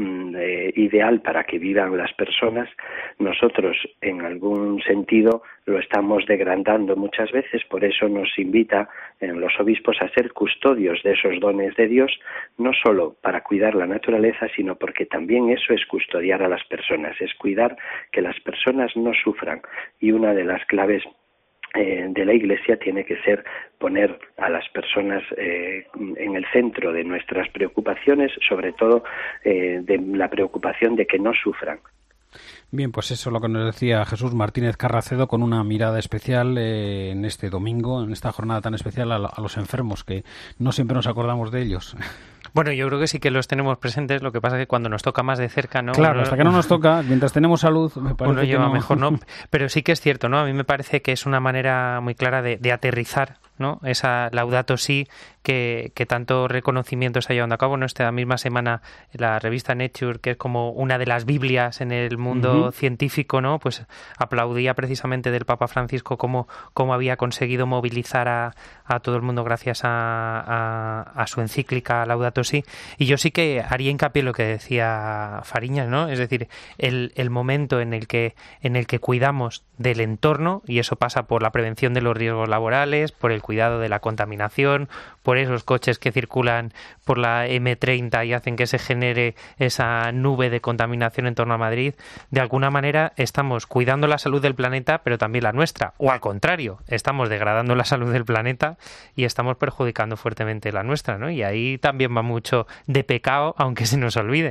eh, ideal para que vivan las personas, nosotros en algún sentido lo estamos degradando muchas veces. Por eso nos invita en los obispos a ser custodios de esos dones de Dios, no solo para cuidar la naturaleza, sino porque también eso es custodiar a las personas, es cuidar que las personas no sufran. Y una de las claves eh, de la Iglesia tiene que ser poner a las personas eh, en el centro de nuestras preocupaciones, sobre todo eh, de la preocupación de que no sufran. Bien, pues eso es lo que nos decía Jesús Martínez Carracedo, con una mirada especial eh, en este domingo, en esta jornada tan especial, a, a los enfermos, que no siempre nos acordamos de ellos. Bueno, yo creo que sí que los tenemos presentes, lo que pasa es que cuando nos toca más de cerca, ¿no? Claro, uno, hasta que no nos toca, mientras tenemos salud, me parece uno lleva que no. mejor, ¿no? Pero sí que es cierto, ¿no? A mí me parece que es una manera muy clara de, de aterrizar, ¿no? Esa Laudato Si que, que tanto reconocimiento se ha llevado a cabo, ¿no? Esta misma semana la revista Nature, que es como una de las Biblias en el mundo uh-huh. científico, ¿no? Pues aplaudía precisamente del Papa Francisco cómo, cómo había conseguido movilizar a, a todo el mundo gracias a, a, a su encíclica Laudato Si. Y yo sí que haría hincapié en lo que decía Fariñas, ¿no? Es decir, el, el momento en el que en el que cuidamos del entorno, y eso pasa por la prevención de los riesgos laborales, por el cuidado de la contaminación, por esos coches que circulan por la eme treinta y hacen que se genere esa nube de contaminación en torno a Madrid. De alguna manera estamos cuidando la salud del planeta, pero también la nuestra, o al contrario, estamos degradando la salud del planeta y estamos perjudicando fuertemente la nuestra, ¿no? Y ahí también va mucho de pecado, aunque se nos olvide.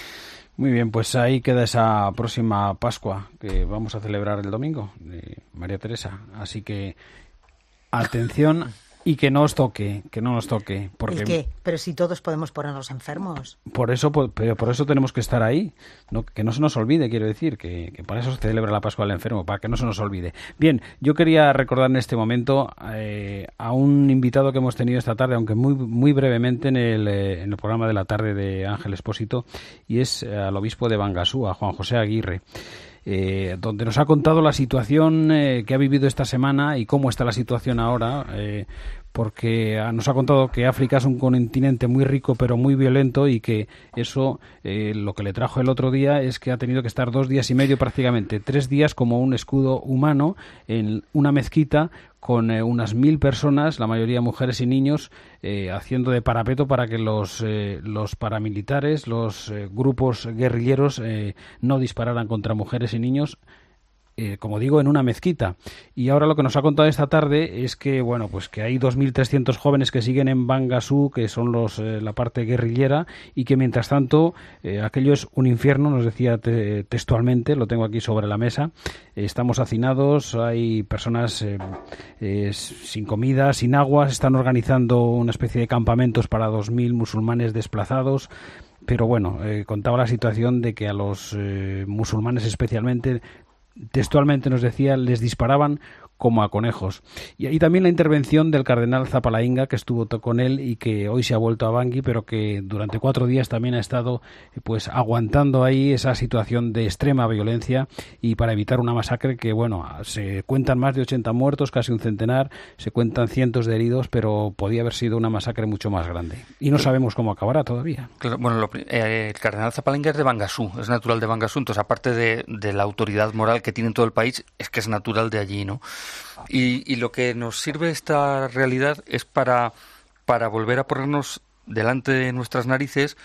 Muy bien, pues ahí queda esa próxima Pascua que vamos a celebrar el domingo, de María Teresa. Así que atención y que no os toque, que no nos toque. Porque ¿El qué? Pero si todos podemos ponernos enfermos. Por eso, por, pero por eso tenemos que estar ahí, no, que no se nos olvide, quiero decir, que, que para eso se celebra la Pascua del Enfermo, para que no se nos olvide. Bien, yo quería recordar en este momento eh, a un invitado que hemos tenido esta tarde, aunque muy muy brevemente en el, eh, en el programa de la tarde de Ángel Expósito, y es al obispo de Bangasú, a Juan José Aguirre. Eh, donde nos ha contado la situación eh, que ha vivido esta semana y cómo está la situación ahora, eh, porque nos ha contado que África es un continente muy rico pero muy violento y que eso, eh, lo que le trajo el otro día es que ha tenido que estar dos días y medio prácticamente, tres días como un escudo humano en una mezquita con eh, unas mil personas, la mayoría mujeres y niños, eh, haciendo de parapeto para que los, eh, los paramilitares, los eh, grupos guerrilleros eh, no dispararan contra mujeres y niños, eh, como digo, en una mezquita. Y ahora lo que nos ha contado esta tarde es que, bueno, pues que hay dos mil trescientos jóvenes que siguen en Bangasú, que son los eh, la parte guerrillera, y que mientras tanto eh, aquello es un infierno, nos decía te, textualmente, lo tengo aquí sobre la mesa. Eh, estamos hacinados, hay personas eh, eh, sin comida, sin agua, se están organizando una especie de campamentos para dos mil musulmanes desplazados. Pero bueno, eh, contaba la situación de que a los eh, musulmanes especialmente, textualmente nos decía, les disparaban como a conejos. Y ahí también la intervención del cardenal Zapalainga, que estuvo con él y que hoy se ha vuelto a Bangui, pero que durante cuatro días también ha estado pues aguantando ahí esa situación de extrema violencia y para evitar una masacre que, bueno, se cuentan más de ochenta muertos, casi un centenar, se cuentan cientos de heridos, pero podía haber sido una masacre mucho más grande. Y no sabemos cómo acabará todavía. Claro, bueno, lo, eh, el cardenal Zapalainga es de Bangasú, es natural de Bangasú, entonces aparte de, de la autoridad moral que tiene en todo el país, es que es natural de allí, ¿no? Y, y lo que nos sirve esta realidad es para, para volver a ponernos delante de nuestras narices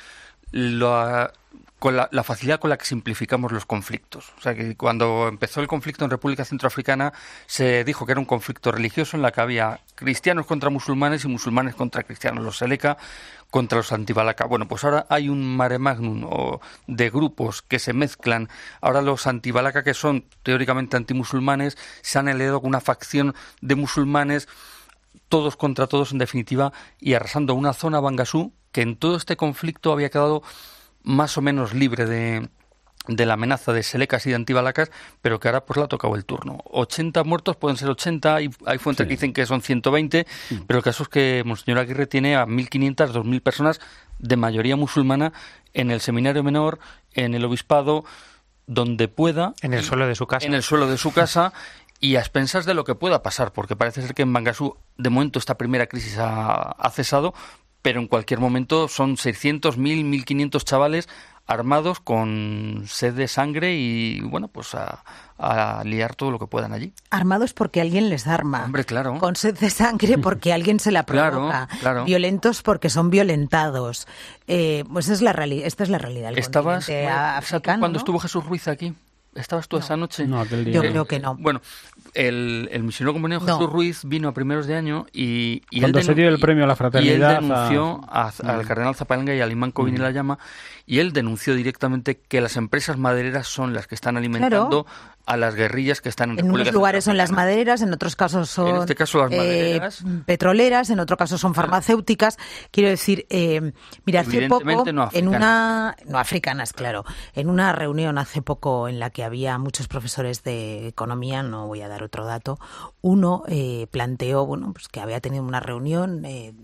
la, con la, la facilidad con la que simplificamos los conflictos. O sea, que cuando empezó el conflicto en República Centroafricana se dijo que era un conflicto religioso en la que había cristianos contra musulmanes y musulmanes contra cristianos, los Seleka contra los antibalaka. Bueno, pues ahora hay un mare magnum o de grupos que se mezclan. Ahora los antibalaka, que son teóricamente antimusulmanes, se han aliado con una facción de musulmanes, todos contra todos en definitiva, y arrasando una zona, Bangassou, que en todo este conflicto había quedado más o menos libre de, de la amenaza de Selekas y de antibalacas, pero que ahora pues le ha tocado el turno. ochenta muertos, pueden ser ochenta, hay, hay fuentes sí. que dicen que son ciento veinte, sí. pero el caso es que Monseñor Aguirre tiene a mil quinientas, dos mil personas de mayoría musulmana en el seminario menor, en el obispado, donde pueda. En el suelo de su casa. En el suelo de su casa. Y a expensas de lo que pueda pasar, porque parece ser que en Bangassou, de momento, esta primera crisis ha, ha cesado, pero en cualquier momento son seiscientos, mil, mil quinientos chavales armados con sed de sangre y, bueno, pues a, a liar todo lo que puedan allí. Armados porque alguien les arma. Hombre, claro. Con sed de sangre porque alguien se la provoca. Claro, claro. Violentos porque son violentados. Eh, pues es la reali- esta es la realidad del ¿Estabas, continente bueno, africano, cuando ¿no? estuvo Jesús Ruiz aquí? ¿Estabas tú no. esa noche? No, aquel día. Yo creo que no. Bueno, el, el misionero comunero Jesús no. Ruiz vino a primeros de año y, y cuando él se dio el premio a la fraternidad y él denunció a... a, al cardenal Zapalanga y al imán Covini mm. la llama, y él denunció directamente que las empresas madereras son las que están alimentando claro. a las guerrillas que están en, en República unos lugares son las madereras, en otros casos son en este caso las madereras eh, petroleras, en otro caso son farmacéuticas. Quiero decir, eh, mira, hace poco no en una no africanas, claro, en una reunión hace poco en la que había muchos profesores de economía, no voy a dar otro dato, uno eh, planteó, bueno, pues que había tenido una reunión eh,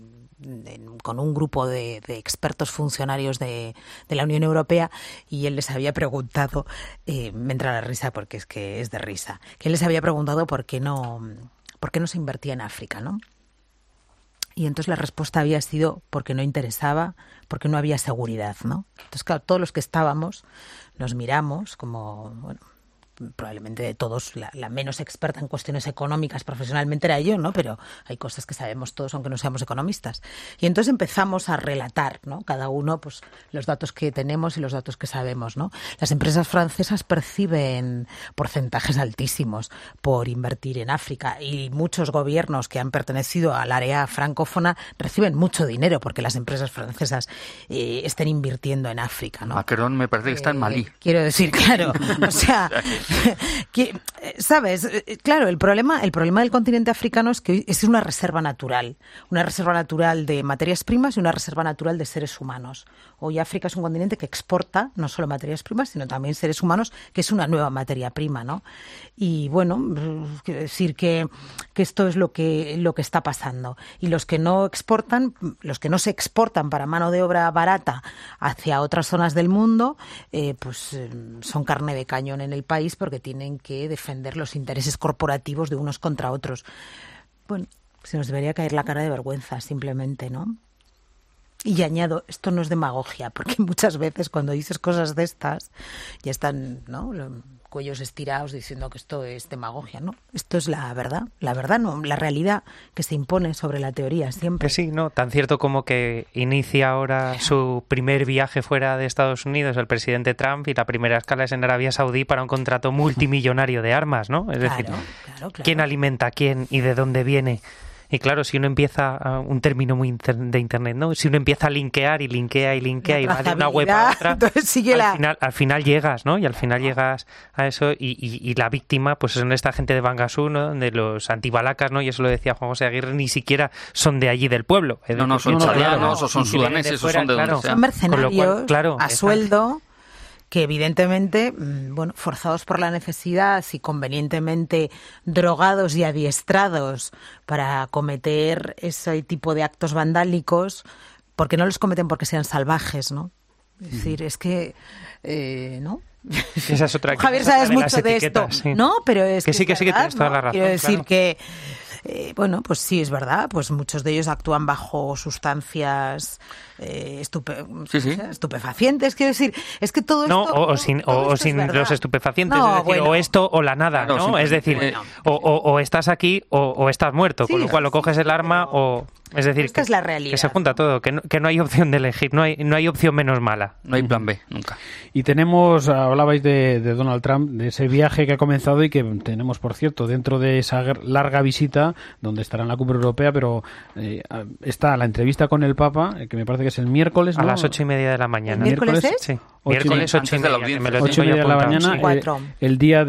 con un grupo de, de expertos funcionarios de, de la Unión Europea, y él les había preguntado, eh, me entra la risa porque es que es de risa, que él les había preguntado por qué no, por qué no se invertía en África, ¿no? Y entonces la respuesta había sido porque no interesaba, porque no había seguridad, ¿no? Entonces, claro, todos los que estábamos nos miramos como, bueno, probablemente de todos, la, la menos experta en cuestiones económicas profesionalmente era yo, ¿no? Pero hay cosas que sabemos todos, aunque no seamos economistas. Y entonces empezamos a relatar, ¿no? Cada uno, pues, los datos que tenemos y los datos que sabemos, ¿no? Las empresas francesas perciben porcentajes altísimos por invertir en África, y muchos gobiernos que han pertenecido al área francófona reciben mucho dinero porque las empresas francesas eh, estén invirtiendo en África, ¿no? Macron me parece que está en Malí. Eh, quiero decir, claro, o sea... que, ¿sabes? Claro, el problema, el problema del continente africano es que es una reserva natural, una reserva natural de materias primas y una reserva natural de seres humanos. Hoy África es un continente que exporta no solo materias primas, sino también seres humanos, que es una nueva materia prima, ¿no? Y bueno, quiero decir que, que esto es lo que, lo que está pasando. Y los que no exportan, los que no se exportan para mano de obra barata hacia otras zonas del mundo, eh, pues eh, son carne de cañón en el país, porque tienen que defender los intereses corporativos de unos contra otros. Bueno, se nos debería caer la cara de vergüenza, simplemente, ¿no? Y añado, esto no es demagogia, porque muchas veces cuando dices cosas de estas, ya están, ¿no?, los cuellos estirados diciendo que esto es demagogia, ¿no? Esto es la verdad, la verdad, no, la realidad que se impone sobre la teoría siempre. Que sí, ¿no? Tan cierto como que inicia ahora su primer viaje fuera de Estados Unidos el presidente Trump, y la primera escala es en Arabia Saudí para un contrato multimillonario de armas, ¿no? Es claro, decir, claro, claro. ¿quién alimenta a quién y de dónde viene? Y claro, si uno empieza, uh, un término muy inter- de Internet, ¿no? Si uno empieza a linkear y linkea y linkea y va de una web a otra, sigue al, la... final, al final llegas, ¿no? Y al final llegas a eso, y, y, y la víctima, pues son esta gente de Bangassou, ¿no? De los antibalacas, ¿no? Y eso lo decía Juan José Aguirre, ni siquiera son de allí del pueblo. No, no, son chadianos, o son sudaneses, o son de donde sea. Son mercenarios, cual, claro, a exacto. sueldo, que evidentemente, bueno, forzados por la necesidad y convenientemente drogados y adiestrados para cometer ese tipo de actos vandálicos, porque no los cometen porque sean salvajes, ¿no? Es decir, es que, eh, ¿no? Esa es otra. Javier, sabes mucho de esto, sí. ¿no? Pero es que, que sí, que es sí, que verdad, tienes toda ¿no? la razón. Quiero decir claro. que eh, bueno, pues sí, es verdad, pues muchos de ellos actúan bajo sustancias eh, estupe sí, sí. estupefacientes, quiero decir, es que todo no, esto... o, o sin, o, o sin los estupefacientes, no, es decir, bueno. o esto o la nada, no, ¿no? Es decir, bueno. o, o, o estás aquí o, o estás muerto, sí, con lo cual o coges el arma o... Es decir, esta que, es la realidad, que se junta todo, que no, que no hay opción de elegir, no hay, no hay opción menos mala. No hay plan B, nunca. Y tenemos, hablabais de, de Donald Trump, de ese viaje que ha comenzado y que tenemos, por cierto, dentro de esa larga visita, donde estará en la Cumbre Europea, pero eh, está la entrevista con el Papa, que me parece que es el miércoles, ¿no? A las ocho y media de la mañana. ¿El miércoles es? Sí. Ocho Miércoles y- ocho y media, que me lo ocho y tengo media yo de la apuntado, mañana, sí. Cuatro. eh, el día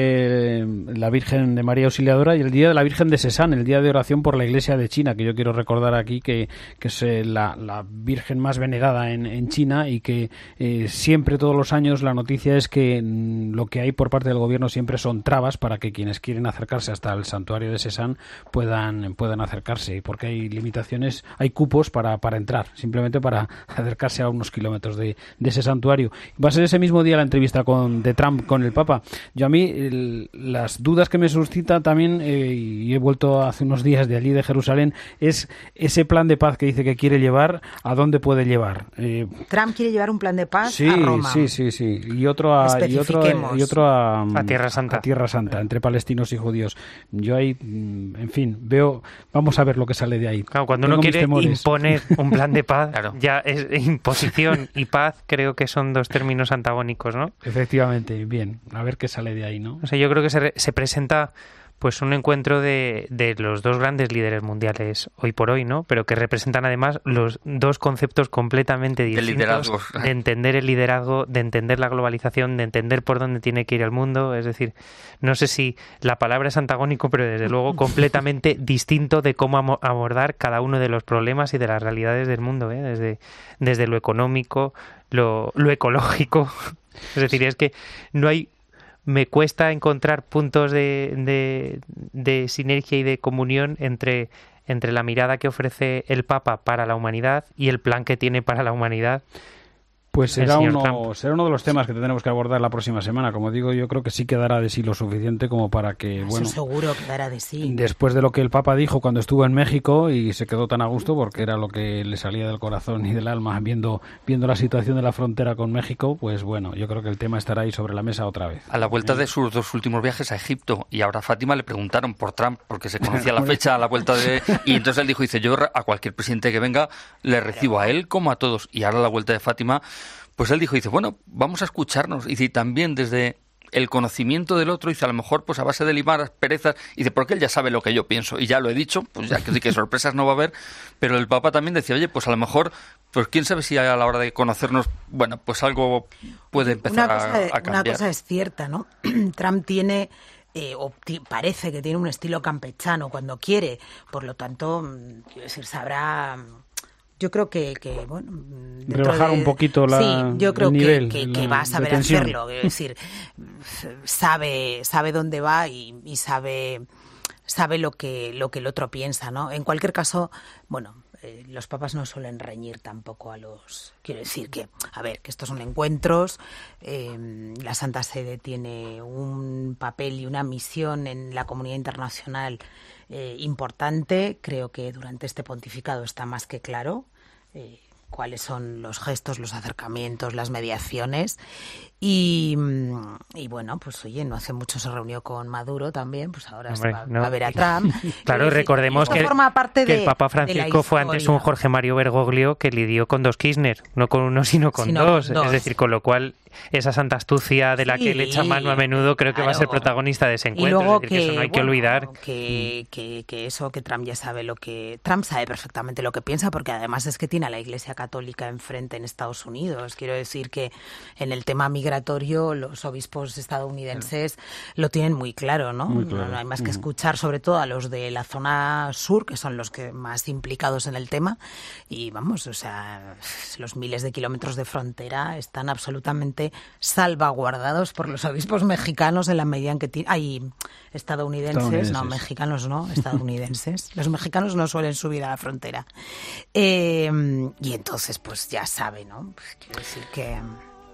de la Virgen de María Auxiliadora y el día de la Virgen de Sesán, el día de oración por la Iglesia de China, que yo quiero recordar aquí que, que es eh, la, la Virgen más venerada en, en China y que eh, siempre, todos los años, la noticia es que mm, lo que hay por parte del gobierno siempre son trabas para que quienes quieren acercarse hasta el santuario de Sesán puedan, puedan acercarse, porque hay limitaciones, hay cupos para, para entrar, simplemente para acercarse a unos kilómetros de, de ese santuario. Va a ser ese mismo día la entrevista con, de Trump con el Papa. Yo a mí, el, las dudas que me suscita también, eh, y he vuelto hace unos días de allí, de Jerusalén, es ese plan de paz que dice que quiere llevar, ¿a dónde puede llevar? Eh, Trump quiere llevar un plan de paz sí, a Roma. sí, sí, sí. Y otro a, y otro, Especifiquemos. y otro a, A Tierra Santa. a Tierra Santa, entre palestinos y judíos. Yo ahí, mm, en fin, veo, vamos a ver lo que sale de ahí. Claro, cuando Tengo uno mis quiere temores. imponer un plan de paz, Claro. ya es imposición y paz, creo que son dos términos antagónicos, ¿no? Efectivamente, bien, a ver qué sale de ahí, ¿no? O sea, yo creo que se, re- se presenta pues un encuentro de, de los dos grandes líderes mundiales hoy por hoy, ¿no? Pero que representan además los dos conceptos completamente De distintos liderazgo. de entender el liderazgo, de entender la globalización, de entender por dónde tiene que ir el mundo. Es decir, no sé si la palabra es antagónico, pero desde luego completamente distinto de cómo amo- abordar cada uno de los problemas y de las realidades del mundo, ¿eh? Desde, desde lo económico, lo, lo ecológico. Es decir, es que no hay... Me cuesta encontrar puntos de, de, de sinergia y de comunión entre, entre la mirada que ofrece el Papa para la humanidad y el plan que tiene para la humanidad. Pues el será señor uno, Trump. será uno de los temas que tendremos que abordar la próxima semana. Como digo, yo creo que sí quedará de sí lo suficiente como para que, bueno, Eso seguro que dará de sí. después de lo que el Papa dijo cuando estuvo en México y se quedó tan a gusto porque era lo que le salía del corazón y del alma viendo, viendo la situación de la frontera con México, pues bueno, yo creo que el tema estará ahí sobre la mesa otra vez. A la vuelta de sus dos últimos viajes a Egipto y ahora a Fátima le preguntaron por Trump porque se conocía la fecha a la vuelta de... Y entonces él dijo, dice, yo a cualquier presidente que venga le recibo a él como a todos. Y ahora a la vuelta de Fátima, pues él dijo, dice, bueno, vamos a escucharnos. Y dice, y también desde el conocimiento del otro, dice, a lo mejor pues a base de limar asperezas, y dice, porque él ya sabe lo que yo pienso y ya lo he dicho, pues ya que sí que sorpresas no va a haber. Pero el Papa también decía, oye, pues a lo mejor, pues quién sabe si a la hora de conocernos, bueno, pues algo puede empezar Una cosa, a, a cambiar. una cosa es cierta, ¿no? Trump tiene... Eh, o ti- parece que tiene un estilo campechano cuando quiere, por lo tanto, mm, quiero decir, sabrá... Yo creo que, que bueno... dentro Rebajar de- un poquito la, Sí, yo creo el que, nivel que, la- que va a de saber tensión. hacerlo. Quiero decir, sabe, sabe dónde va y, y sabe, sabe lo que, lo que el otro piensa, ¿no? En cualquier caso, bueno... Eh, los papas no suelen reñir tampoco a los... Quiero decir que, a ver, que estos son encuentros, eh, la Santa Sede tiene un papel y una misión en la comunidad internacional eh, importante. Creo que durante este pontificado está más que claro eh, cuáles son los gestos, los acercamientos, las mediaciones. Y, y bueno, pues oye, no hace mucho se reunió con Maduro también, pues ahora Hombre, se va, no. va a ver a Trump. Claro, y recordemos Esto que, forma parte que de- el Papa de la Francisco fue antes historia. un Jorge Mario Bergoglio que lidió con dos Kirchner, no con uno sino con Sino dos. con dos. Es decir, con lo cual esa santa astucia de la Sí, que le echa mano a menudo creo que va a ser claro. protagonista de ese Y encuentro. luego es decir, que, eso no hay que bueno, olvidar. que, que, que eso, que Trump ya sabe lo que... Trump sabe perfectamente lo que piensa, porque además es que tiene a la Iglesia Católica enfrente en Estados Unidos. Quiero decir que en el tema migratorio los obispos estadounidenses lo tienen muy claro, ¿no? Muy claro. No, no hay más que Ujú. escuchar, sobre todo a los de la zona sur, que son los que más implicados en el tema. Y vamos, o sea, los miles de kilómetros de frontera están absolutamente salvaguardados por los obispos mexicanos en la medida en que ti- hay estadounidenses, Estadounidenses. no, mexicanos no, estadounidenses. Los mexicanos no suelen subir a la frontera. Eh, y entonces, pues ya sabe, ¿no? Pues quiero decir que...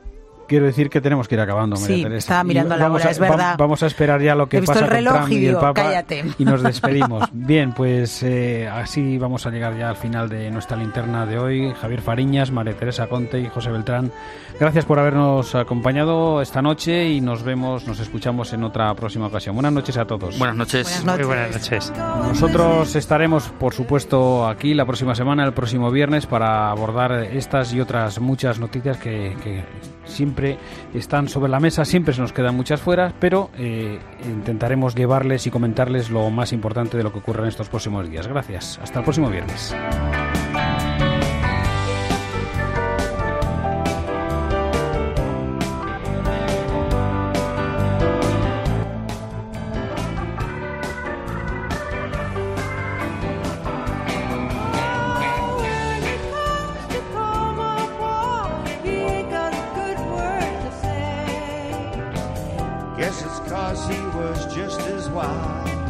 quiero decir que tenemos que ir acabando, María sí, Teresa. Estaba mirando y la vamos hora, a, es verdad. Va, vamos a esperar ya lo que He visto pasa el reloj con Trump y, y, digo, el Papa cállate. y nos despedimos. Bien, pues eh, así vamos a llegar ya al final de nuestra linterna de hoy. Javier Fariñas, María Teresa Conte y José Beltrán, gracias por habernos acompañado esta noche y nos vemos, nos escuchamos en otra próxima ocasión. Buenas noches a todos. Buenas noches. Buenas noches. Muy buenas noches. Nosotros estaremos, por supuesto, aquí la próxima semana, el próximo viernes, para abordar estas y otras muchas noticias que, que siempre están sobre la mesa, siempre se nos quedan muchas fuera, pero eh, intentaremos llevarles y comentarles lo más importante de lo que ocurre en estos próximos días. Gracias. Hasta el próximo viernes. Guess it's 'cause he was just as wild